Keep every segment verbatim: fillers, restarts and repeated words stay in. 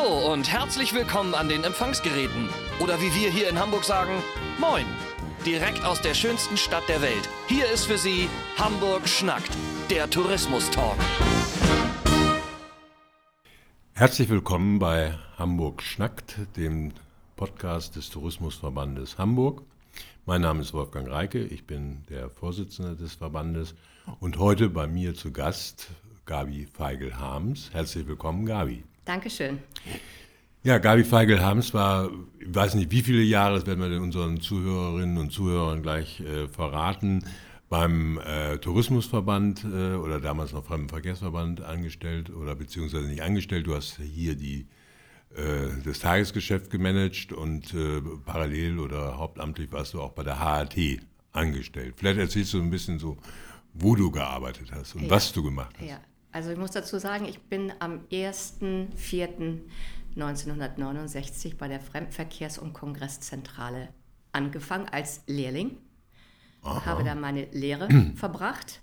Hallo und herzlich willkommen an den Empfangsgeräten. Oder wie wir hier in Hamburg sagen, Moin. Direkt aus der schönsten Stadt der Welt. Hier ist für Sie Hamburg schnackt, der Tourismus-Talk. Herzlich willkommen bei Hamburg schnackt, dem Podcast des Tourismusverbandes Hamburg. Mein Name ist Wolfgang Reike, ich bin der Vorsitzende des Verbandes und heute bei mir zu Gast Gabi Feigl-Harms. Herzlich willkommen, Gabi. Dankeschön. Ja, Gabi Feigl-Harms war, ich weiß nicht wie viele Jahre, das werden wir den unseren Zuhörerinnen und Zuhörern gleich äh, verraten, beim äh, Tourismusverband äh, oder damals noch Fremdenverkehrsverband angestellt oder beziehungsweise nicht angestellt. Du hast hier die, äh, das Tagesgeschäft gemanagt und äh, parallel oder hauptamtlich warst du auch bei der H A T angestellt. Vielleicht erzählst du ein bisschen so, wo du gearbeitet hast und ja. was du gemacht hast. Ja. Also ich muss dazu sagen, ich bin am erster vierter neunzehnhundertneunundsechzig bei der Fremdenverkehrs- und Kongresszentrale angefangen als Lehrling. Aha. Habe da meine Lehre verbracht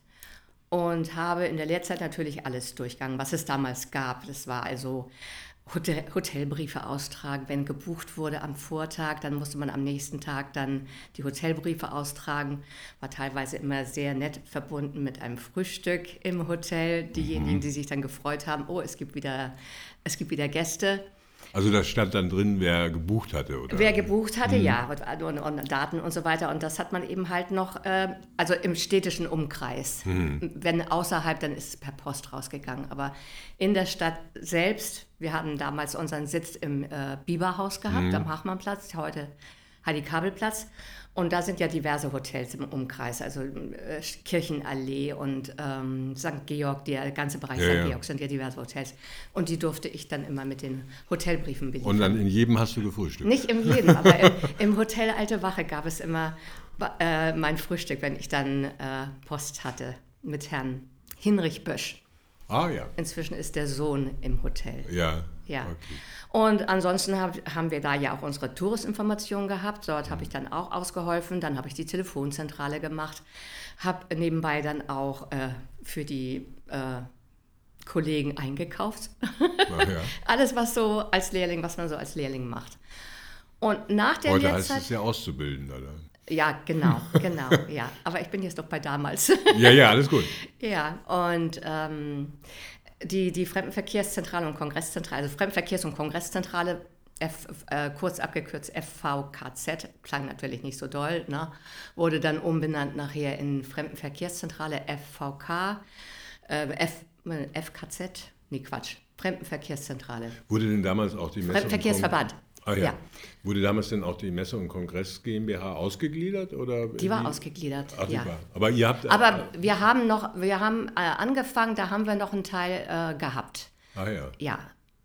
und habe in der Lehrzeit natürlich alles durchgegangen, was es damals gab. Das war also Hotel, Hotelbriefe austragen, wenn gebucht wurde am Vortag, dann musste man am nächsten Tag dann die Hotelbriefe austragen. War teilweise immer sehr nett verbunden mit einem Frühstück im Hotel. Diejenigen, mhm. die sich dann gefreut haben, oh, es gibt wieder, es gibt wieder Gäste. Also da stand dann drin, wer gebucht hatte, oder? Wer gebucht hatte, mhm. ja, und, und Daten und so weiter. Und das hat man eben halt noch, äh, also im städtischen Umkreis. Mhm. Wenn außerhalb, dann ist es per Post rausgegangen. Aber in der Stadt selbst, wir hatten damals unseren Sitz im äh, Biberhaus gehabt, mhm. am Hachmannplatz, heute Heidi-Kabel-Platz. Und da sind ja diverse Hotels im Umkreis, also äh, Kirchenallee und ähm, Sankt Georg, der ganze Bereich ja, Sankt ja. Georg sind ja diverse Hotels. Und die durfte ich dann immer mit den Hotelbriefen beliefern. Und dann in jedem hast du gefrühstückt? Nicht in jedem, aber im, im Hotel Alte Wache gab es immer äh, mein Frühstück, wenn ich dann äh, Post hatte mit Herrn Hinrich Bösch. Ah ja. Inzwischen ist der Sohn im Hotel. Ja. Ja. Okay. Und ansonsten hab, haben wir da ja auch unsere Touristinformation gehabt. Dort mhm. habe ich dann auch ausgeholfen. Dann habe ich die Telefonzentrale gemacht. Habe nebenbei dann auch äh, für die äh, Kollegen eingekauft. Ach ja. Alles, was so als Lehrling, was man so als Lehrling macht. Und nach der Heute Lehrzeit, heißt es ja Auszubildender. Ja, genau, genau, ja. Aber ich bin jetzt doch bei damals. Ja, ja, alles gut. Ja, und ähm, die, die Fremdenverkehrszentrale und Kongresszentrale, also Fremdenverkehrs- und Kongresszentrale, F, äh, kurz abgekürzt F V K Z, klang natürlich nicht so doll, ne? Wurde dann umbenannt nachher in Fremdenverkehrszentrale F V K, äh, F, F K Z, nee Quatsch, Fremdenverkehrszentrale. Wurde denn damals auch die Messe Fremdenverkehrsverband. Ah, ja. ja. Wurde damals denn auch die Messe- und Kongress GmbH ausgegliedert? Oder die war wie? ausgegliedert, Ach, ja. War. Aber ihr habt... Aber äh, wir haben noch, wir haben äh, angefangen, da haben wir noch einen Teil äh, gehabt. Ah ja. Ja.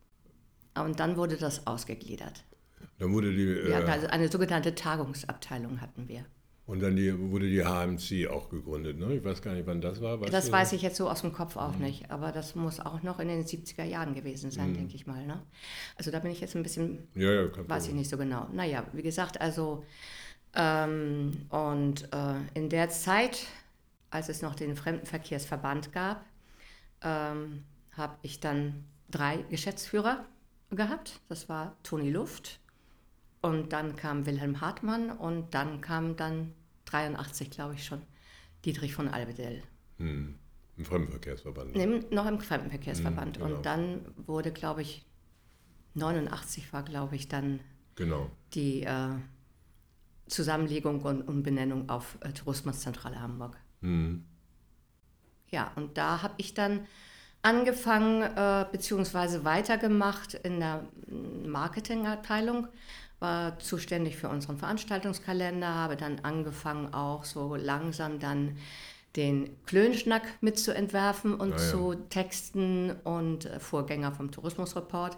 Und dann wurde das ausgegliedert. Dann wurde die... Äh, ja, also eine sogenannte Tagungsabteilung hatten wir. Und dann die, wurde die H M C auch gegründet, ne? Ich weiß gar nicht, wann das war. Weißt das du? weiß ich jetzt so aus dem Kopf auch mhm. nicht, aber das muss auch noch in den siebziger Jahren gewesen sein, mhm. denke ich mal. Ne? Also da bin ich jetzt ein bisschen, ja, ja, weiß ich nicht so genau. Naja, wie gesagt, also ähm, und äh, in der Zeit, als es noch den Fremdenverkehrsverband gab, ähm, habe ich dann drei Geschäftsführer gehabt. Das war Toni Luft. Und dann kam Wilhelm Hartmann und dann kam dann dreiundachtzig, glaube ich schon, Dietrich von Albedell. Hm. Im Fremdenverkehrsverband. Nee, noch im Fremdenverkehrsverband. Hm, genau. Und dann wurde, glaube ich, neunundachtzig war, glaube ich, dann genau. die äh, Zusammenlegung und Umbenennung auf äh, Tourismuszentrale Hamburg. Hm. Ja, und da habe ich dann angefangen, äh, beziehungsweise weitergemacht in der Marketingabteilung, war zuständig für unseren Veranstaltungskalender, habe dann angefangen auch so langsam dann den Klönschnack mitzuentwerfen und ah, ja. zu texten und äh, Vorgänger vom Tourismusreport.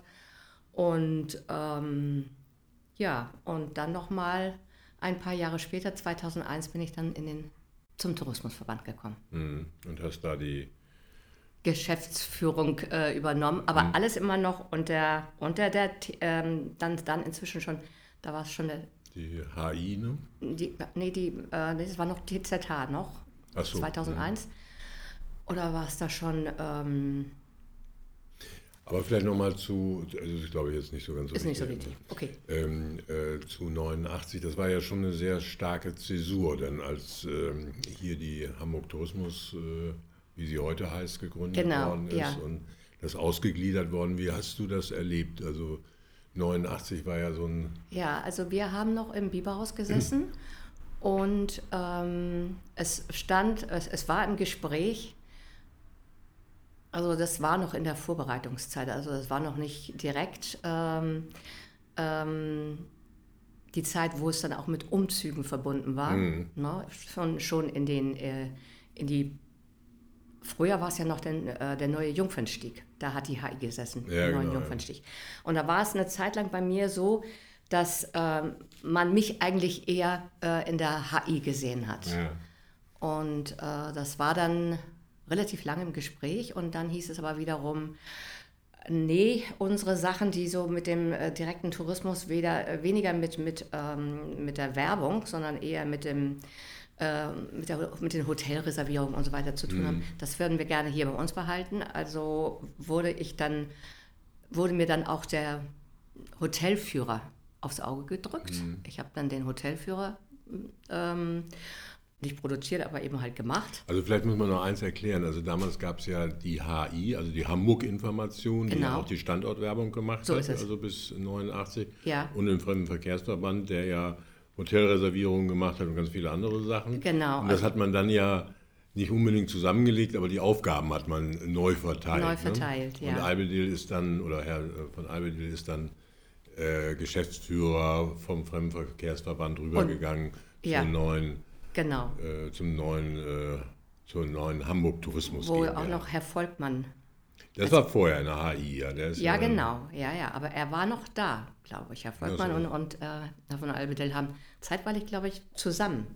Und ähm, ja, und dann nochmal ein paar Jahre später, zweitausendeins, bin ich dann in den, zum Tourismusverband gekommen. Mhm. Und hast da die Geschäftsführung äh, übernommen, aber mhm. alles immer noch unter, unter der, ähm, dann, dann inzwischen schon, da war es schon der... Die H I, ne? Die, nee, die, äh, das war noch T Z H noch, Ach so, zweitausendeins. Ja. Oder war es da schon... Ähm, Aber vielleicht nochmal zu, also das glaube ich jetzt nicht so ganz so Ist wichtig. nicht so wichtig, okay. Ähm, äh, zu neunundachtzig, das war ja schon eine sehr starke Zäsur, denn als ähm, hier die Hamburg Tourismus, äh, wie sie heute heißt, gegründet Genau, worden ist ja. und das ausgegliedert worden. Wie hast du das erlebt? Also neunundachtzig war ja so ein... Ja, also wir haben noch im Biberhaus gesessen und ähm, es stand, es, es war im Gespräch, also das war noch in der Vorbereitungszeit, also das war noch nicht direkt ähm, ähm, die Zeit, wo es dann auch mit Umzügen verbunden war, Mhm. ne? Schon, schon in den, äh, in die, früher war es ja noch den, äh, der neue Jungfernstieg, da hat die H I gesessen, Ja, im neuen genau, ja. Jungfernstieg. Und da war es eine Zeit lang bei mir so, dass ähm, man mich eigentlich eher äh, in der H I gesehen hat. Ja. Und äh, das war dann relativ lange im Gespräch und dann hieß es aber wiederum, nee, unsere Sachen, die so mit dem äh, direkten Tourismus weder, äh, weniger mit, mit, ähm, mit der Werbung, sondern eher mit, dem, äh, mit, der, mit den Hotelreservierungen und so weiter zu tun Mhm. haben, das würden wir gerne hier bei uns behalten. Also wurde ich dann, wurde mir dann auch der Hotelführer aufs Auge gedrückt. Mhm. Ich habe dann den Hotelführer ähm, nicht produziert, aber eben halt gemacht. Also vielleicht muss man noch eins erklären. Also damals gab es ja die H I, also die Hamburg-Information, die Genau. ja auch die Standortwerbung gemacht So hat, ist es. also bis neunundachtzig. Ja. Und den Fremdenverkehrsverband, der ja Hotelreservierungen gemacht hat und ganz viele andere Sachen. Genau. Und das hat man dann ja nicht unbedingt zusammengelegt, aber die Aufgaben hat man neu verteilt. Neu verteilt, ne? ja. Und Albedil ist dann, oder Herr äh, von Albedil ist dann äh, Geschäftsführer vom Fremdenverkehrsverband rübergegangen ja. zum neuen Genau. äh, zum neuen, äh, zur neuen Hamburg Tourismus Wo GmbH. auch noch Herr Volkmann. Das war vorher in der H I, ja. Der ist Ja, ja dann- genau. Ja, ja. Aber er war noch da, glaube ich. Herr Volkmann Ja, so. und, und äh, Herr von Albedell haben zeitweilig, glaube ich, zusammen.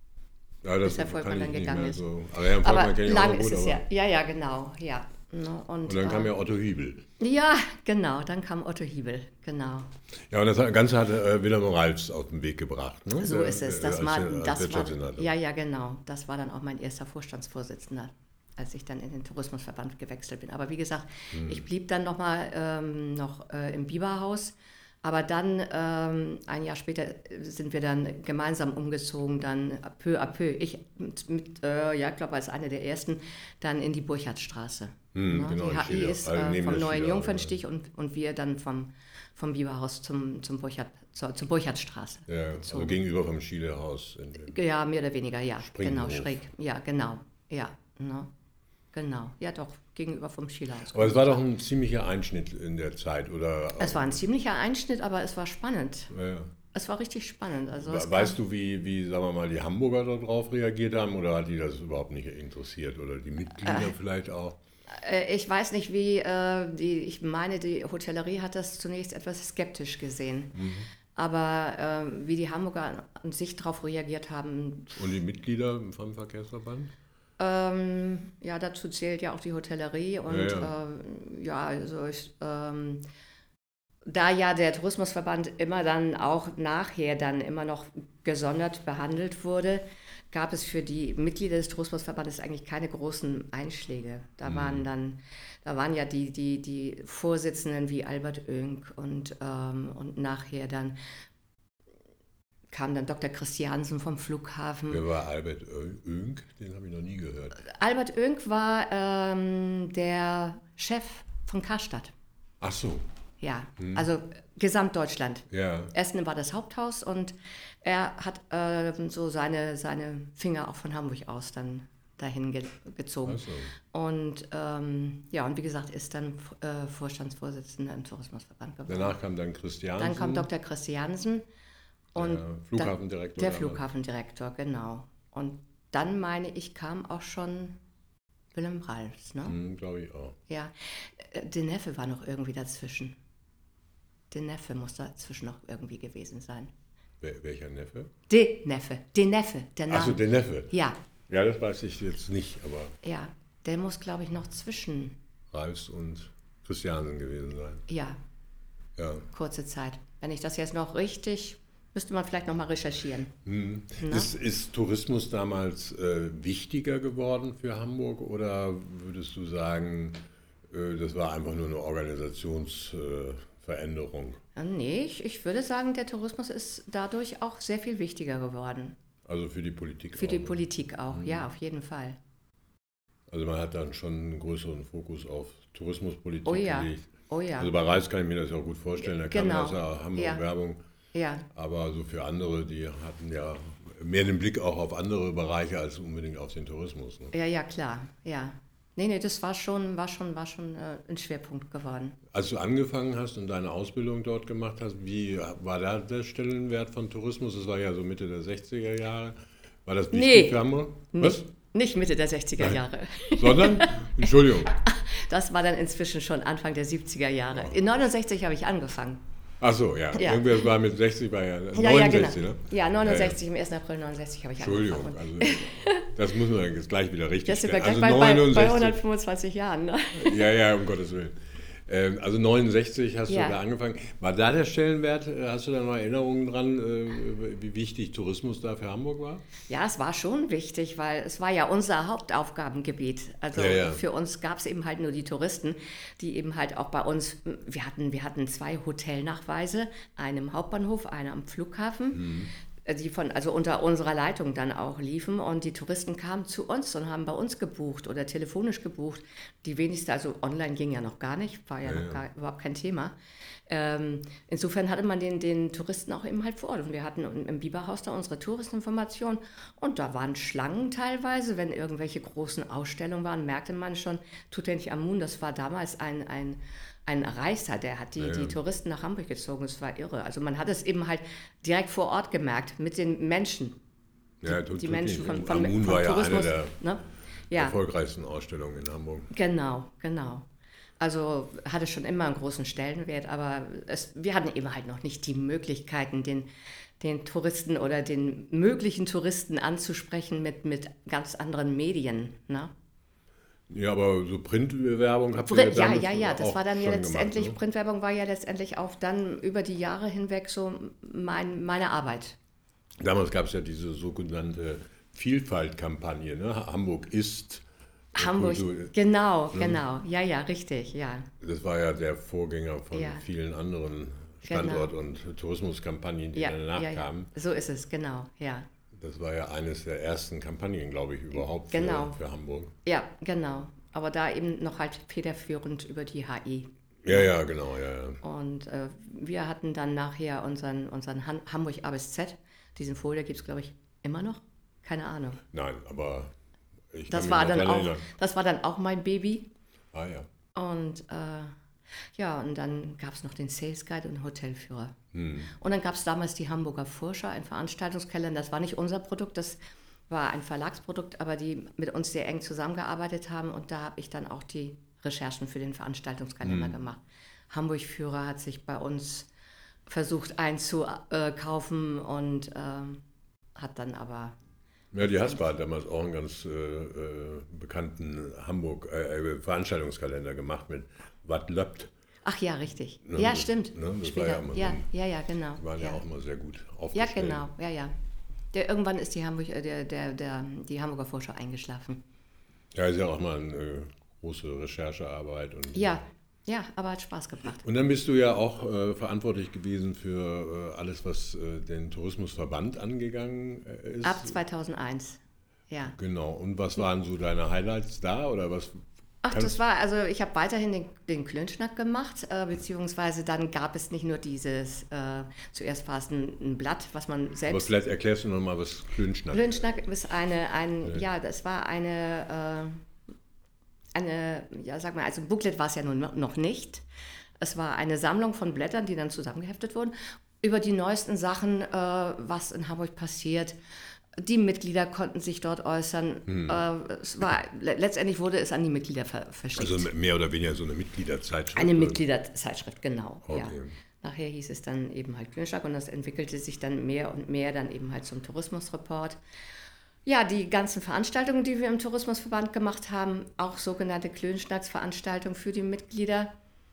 Ja, das bis Herr kann Volkmann ich dann nicht gegangen mehr ist. So. Aber Herrn Volkmann Aber kenne ich auch lang noch gut. ist es aber ja. Ja, ja, genau. Ja. Ne, Und, Und dann kam äh, ja Otto Hiebel. ja, genau. Dann kam Otto Hiebel. Genau. Ja, und das Ganze hat äh, Wilhelm Ralfs auf den Weg gebracht. Ne? So Der, ist es. äh, Das als, war, als das war, Wirtschaftssenator. ja, ja, genau. Das war dann auch mein erster Vorstandsvorsitzender, als ich dann in den Tourismusverband gewechselt bin. Aber wie gesagt, Hm. ich blieb dann noch mal ähm, noch äh, im Biberhaus. Aber dann, ähm, ein Jahr später, sind wir dann gemeinsam umgezogen, dann peu à peu. Ich, mit, mit, äh, ja, ich glaube, als eine der ersten, dann in die Burchardstraße. Hm, Ne? genau, Die H I Schilder- ist also äh, neben vom der neuen Schilder- Jungfernstich und, und wir dann vom, vom Biberhaus zum, zum Burchard, zur, zur Burchardstraße. Ja, also gezogen. gegenüber vom Schielehaus. In dem- Ja, mehr oder weniger, ja. Springhof. Genau, schräg. Ja, genau. Ja, ne? Genau. Ja, doch, gegenüber vom Schielerhaus. Aber es war doch ein ziemlicher Einschnitt in der Zeit, oder? Es war ein ziemlicher Einschnitt, aber es war spannend. Ja, ja. Es war richtig spannend. Also es Weißt kam- du, wie, wie, sagen wir mal, die Hamburger darauf reagiert haben oder hat die das überhaupt nicht interessiert? Oder die Mitglieder vielleicht auch? Äh, Ich weiß nicht, wie, äh, die, ich meine, die Hotellerie hat das zunächst etwas skeptisch gesehen. Mhm. Aber äh, wie die Hamburger an sich darauf reagiert haben, Und die Mitglieder im Fremdenverkehrsverband? ähm, ja, dazu zählt ja auch die Hotellerie. Und Ja, ja, ja. äh, ja also ich, ähm, da ja der Tourismusverband immer dann auch nachher dann immer noch gesondert behandelt wurde, gab es für die Mitglieder des Tourismusverbandes eigentlich keine großen Einschläge. Da waren dann, da waren ja die, die, die Vorsitzenden wie Albert Oehnk und, ähm, und nachher dann kam dann Doktor Christiansen vom Flughafen. Wer war Albert Ö- Oehnk? Den habe ich noch nie gehört. Albert Oehnk war ähm, der Chef von Karstadt. Ach so, Ja, also Gesamtdeutschland. ja. Essen war das Haupthaus und er hat äh, so seine, seine Finger auch von Hamburg aus dann dahin ge gezogen. Ach so. Und ähm, ja, und wie gesagt, ist dann äh, Vorstandsvorsitzender im Tourismusverband geworden. Danach kam dann Christiansen. Dann kam Doktor Christiansen und der Flughafendirektor. der damals. Flughafendirektor, genau. Und dann meine ich, kam auch schon Wilhelm Ralfs, ne? Hm, glaube ich auch. Ja, äh, der Neffe war noch irgendwie dazwischen. Der Neffe muss dazwischen noch irgendwie gewesen sein. Wer, welcher Neffe? De Neffe, de Neffe, der Name. Achso, der Neffe. Ja, Ja, das weiß ich jetzt nicht, aber ja, der muss, glaube ich, noch zwischen, Ralfs und Christiansen gewesen sein. ja, Ja. kurze Zeit. Wenn ich das jetzt noch richtig, müsste man vielleicht noch mal recherchieren. Hm. Na? Ist, ist Tourismus damals äh, wichtiger geworden für Hamburg oder würdest du sagen, Das war einfach nur eine Organisationsveränderung. Nee, ich, ich würde sagen, der Tourismus ist dadurch auch sehr viel wichtiger geworden. Also für die Politik Für auch. die Politik auch, mhm. ja, auf jeden Fall. Also man hat dann schon einen größeren Fokus auf Tourismuspolitik oh ja. gelegt. Oh ja. Also bei Reis kann ich mir das ja auch gut vorstellen, da kam genau. das ja Hamburg-Werbung. Ja. ja. Aber so für andere, die hatten ja mehr den Blick auch auf andere Bereiche als unbedingt auf den Tourismus. Ne? Ja, ja, klar, ja. Nee, nee, das war schon, war schon, war schon äh, ein Schwerpunkt geworden. Als du angefangen hast und deine Ausbildung dort gemacht hast, wie war da der Stellenwert von Tourismus? Das war ja so Mitte der sechziger Jahre. War das wichtig nee, für Hamburg? Was? Nicht, nicht Mitte der sechziger Nein. Jahre. Sondern? Entschuldigung. Das war dann inzwischen schon Anfang der siebziger Jahre. In neunundsechzig habe ich angefangen. Ach so, ja. ja. Irgendwas war mit sechzig, war ja, ja neunundsechzig, ja, genau. ne? Ja, neunundsechzig, ja, ja. Im ersten April neunundsechzig habe ich Entschuldigung, angefangen. Entschuldigung, also das muss man jetzt gleich wieder richtig stellen. Das also sind wir gleich bei, bei hundertfünfundzwanzig Jahren, ne? Ja, ja, um Gottes Willen. Ähm, also neunundsechzig hast ja. du da angefangen. War da der Stellenwert, hast du da noch Erinnerungen dran, äh, wie wichtig Tourismus da für Hamburg war? Ja, es war schon wichtig, weil es war ja unser Hauptaufgabengebiet. Also ja, ja. für uns gab es eben halt nur die Touristen, die eben halt auch bei uns, wir hatten, wir hatten zwei Hotelnachweise, einen im Hauptbahnhof, einen am Flughafen. Mhm. Die von, also unter unserer Leitung dann auch liefen und die Touristen kamen zu uns und haben bei uns gebucht oder telefonisch gebucht. Die wenigste, also online ging ja noch gar nicht, war ja, ja noch gar, überhaupt kein Thema. Ähm, insofern hatte man den, den Touristen auch eben halt vor Ort. Und wir hatten im Biberhaus da unsere Touristeninformation und da waren Schlangen teilweise, wenn irgendwelche großen Ausstellungen waren, merkte man schon, Tutanchamun, das war damals ein, ein Ein Reißer, der hat die, ja, ja. die Touristen nach Hamburg gezogen, das war irre. Also man hat es eben halt direkt vor Ort gemerkt, mit den Menschen. Die, ja, tut, die tut Menschen nicht. von, von, Amun von war Tourismus. Ja eine der ne? ja. erfolgreichsten Ausstellungen in Hamburg. Genau, genau. Also hatte schon immer einen großen Stellenwert, aber es, wir hatten eben halt noch nicht die Möglichkeiten, den, den Touristen oder den möglichen Touristen anzusprechen mit, mit ganz anderen Medien, ne? Ja, aber so Printwerbung habt ihr Print, ja Ja, ja, ja, das war dann ja letztendlich, gemacht, ne? Printwerbung war ja letztendlich auch dann über die Jahre hinweg so mein, meine Arbeit. Damals gab es ja diese sogenannte Vielfaltkampagne, ne? Hamburg ist Hamburg, Kultur, genau, ne? genau, ja, ja, richtig, ja. Das war ja der Vorgänger von ja. vielen anderen Standort- genau. und Tourismuskampagnen, die ja, danach ja, ja. kamen. So ist es, genau, ja. Das war ja eines der ersten Kampagnen, glaube ich, überhaupt genau. für, für Hamburg. Ja, genau. Aber da eben noch halt federführend über die H I. Ja, ja, genau, ja, ja. Und äh, wir hatten dann nachher unseren, unseren Han- Hamburg A bis Z. Diesen Folder gibt es, glaube ich, immer noch. Keine Ahnung. Nein, aber ich das kann war mich dann noch auch, erinnern. Das war dann auch mein Baby. Ah ja. Und äh, ja, und dann gab es noch den Sales Guide und den Hotelführer. Hm. Und dann gab es damals die Hamburger Vorschau, ein Veranstaltungskalender. Das war nicht unser Produkt, das war ein Verlagsprodukt, aber die mit uns sehr eng zusammengearbeitet haben. Und da habe ich dann auch die Recherchen für den Veranstaltungskalender hm. gemacht. Hamburg-Führer hat sich bei uns versucht einzukaufen und äh, hat dann aber... Ja, die Haspa hat damals auch einen ganz äh, äh, bekannten Hamburg äh, Veranstaltungskalender gemacht mit Wat löppt. Ach ja, richtig. Ne, ja, das, stimmt. Ne, das Später. war ja, immer ja, so ein, ja, ja, genau. Die waren ja. ja auch immer sehr gut Ja, aufgestellt. genau. Ja, ja. Der, irgendwann ist die, Hamburg, der, der, der, die Hamburger Vorschau eingeschlafen. Ja, ist ja auch mal eine äh, große Recherchearbeit. Und, ja, ja, aber hat Spaß gebracht. Und dann bist du ja auch äh, verantwortlich gewesen für äh, alles, was äh, den Tourismusverband angegangen äh, ist. Ab zweitausendeins, ja. Genau. Und was waren so deine Highlights da? Oder was? Ach, das war, also ich habe weiterhin den, den Klönschnack gemacht, äh, beziehungsweise dann gab es nicht nur dieses, äh, zuerst war es ein, ein Blatt, was man selbst... Aber vielleicht erklärst du nochmal, was Klönschnack ist. Klönschnack ist eine, ein, ja. ja, das war eine... Äh, Eine, ja, sag mal, also ein Booklet war es ja nun noch nicht. Es war eine Sammlung von Blättern, die dann zusammengeheftet wurden, über die neuesten Sachen, äh, was in Hamburg passiert. Die Mitglieder konnten sich dort äußern. Hm. Äh, es war, letztendlich wurde es an die Mitglieder ver- verschickt. Also mehr oder weniger so eine Mitgliederzeitschrift? Eine Mitgliederzeitschrift, genau. Okay. Ja. Nachher hieß es dann eben halt Klönschnack und das entwickelte sich dann mehr und mehr dann eben halt zum Tourismusreport. Ja, die ganzen Veranstaltungen, die wir im Tourismusverband gemacht haben, auch sogenannte Klönschnacks-Veranstaltungen für die Mitglieder.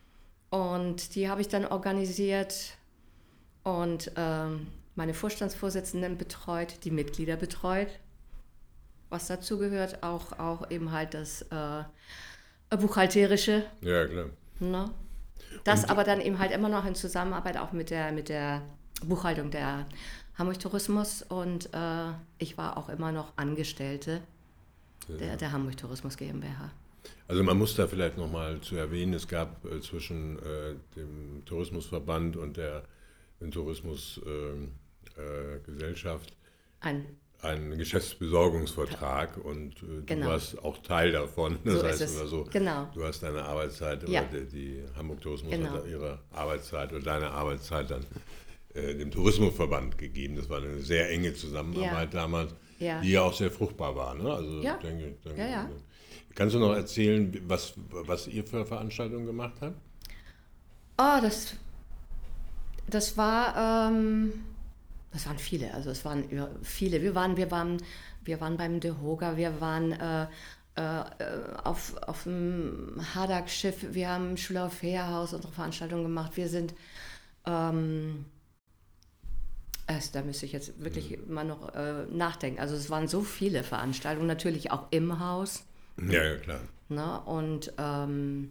Und die habe ich dann organisiert und ähm, meine Vorstandsvorsitzenden betreut, die Mitglieder betreut. Was dazu gehört, auch, auch eben halt das äh, buchhalterische. Ja, klar. Ne? Das Und, aber dann eben halt immer noch in Zusammenarbeit auch mit der, mit der Buchhaltung der Hamburg Tourismus und äh, ich war auch immer noch Angestellte ja. der, der Hamburg Tourismus GmbH. Also man muss da vielleicht nochmal zu erwähnen, es gab äh, zwischen äh, dem Tourismusverband und der Tourismusgesellschaft äh, äh, ein einen Geschäftsbesorgungsvertrag und äh, genau. du warst auch Teil davon. Das so heißt ist es. immer so, genau. du hast deine Arbeitszeit, ja. oder die, die Hamburg Tourismus genau. hat ihre Arbeitszeit und deine Arbeitszeit dann äh, dem Tourismusverband gegeben. Das war eine sehr enge Zusammenarbeit ja. damals, ja. die ja auch sehr fruchtbar war. Ne? Also, ja. denke, denke, ja, ja. Kannst du noch erzählen, was, was ihr für Veranstaltungen gemacht habt? Oh, das, das war... Ähm Das waren viele, also es waren viele. Wir waren, wir waren, wir waren beim De Hoga, wir waren äh, äh, auf, auf dem Hadak-Schiff, wir haben im Schülerhof Fährhaus unsere Veranstaltung gemacht. Wir sind, ähm, erst, da müsste ich jetzt wirklich mhm. mal noch äh, nachdenken. Also es waren so viele Veranstaltungen, natürlich auch im Haus. Ja, ja, klar. Na, und ähm,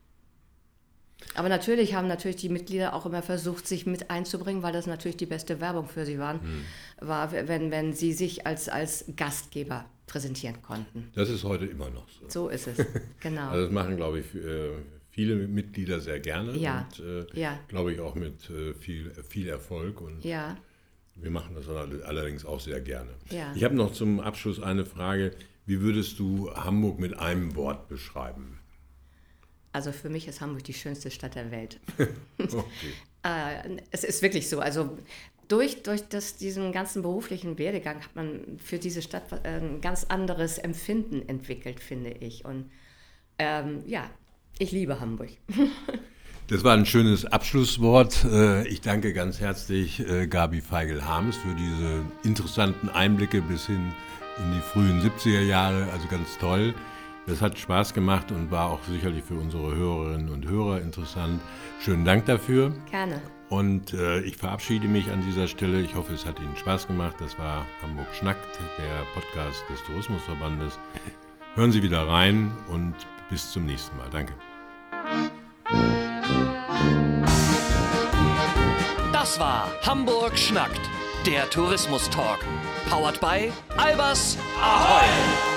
aber natürlich haben natürlich die Mitglieder auch immer versucht, sich mit einzubringen, weil das natürlich die beste Werbung für sie waren, hm. war, wenn, wenn sie sich als, als Gastgeber präsentieren konnten. Das ist heute immer noch so. So ist es, genau. Also das machen, glaube ich, viele Mitglieder sehr gerne ja. und äh, ja. glaube ich auch mit viel, viel Erfolg. Und ja. wir machen das allerdings auch sehr gerne. Ja. Ich habe noch zum Abschluss eine Frage. Wie würdest du Hamburg mit einem Wort beschreiben? Also für mich ist Hamburg die schönste Stadt der Welt. Okay. äh, es ist wirklich so. Also durch, durch das, diesen ganzen beruflichen Werdegang hat man für diese Stadt ein ganz anderes Empfinden entwickelt, finde ich. Und ähm, ja, ich liebe Hamburg. Das war ein schönes Abschlusswort. Ich danke ganz herzlich Gabi Feigl-Harms für diese interessanten Einblicke bis hin in die frühen siebziger Jahre. Also ganz toll. Das hat Spaß gemacht und war auch sicherlich für unsere Hörerinnen und Hörer interessant. Schönen Dank dafür. Gerne. Und äh, ich verabschiede mich an dieser Stelle. Ich hoffe, es hat Ihnen Spaß gemacht. Das war Hamburg Schnackt, der Podcast des Tourismusverbandes. Hören Sie wieder rein und bis zum nächsten Mal. Danke. Das war Hamburg Schnackt, der Tourismus-Talk. Powered by Albers Ahoi!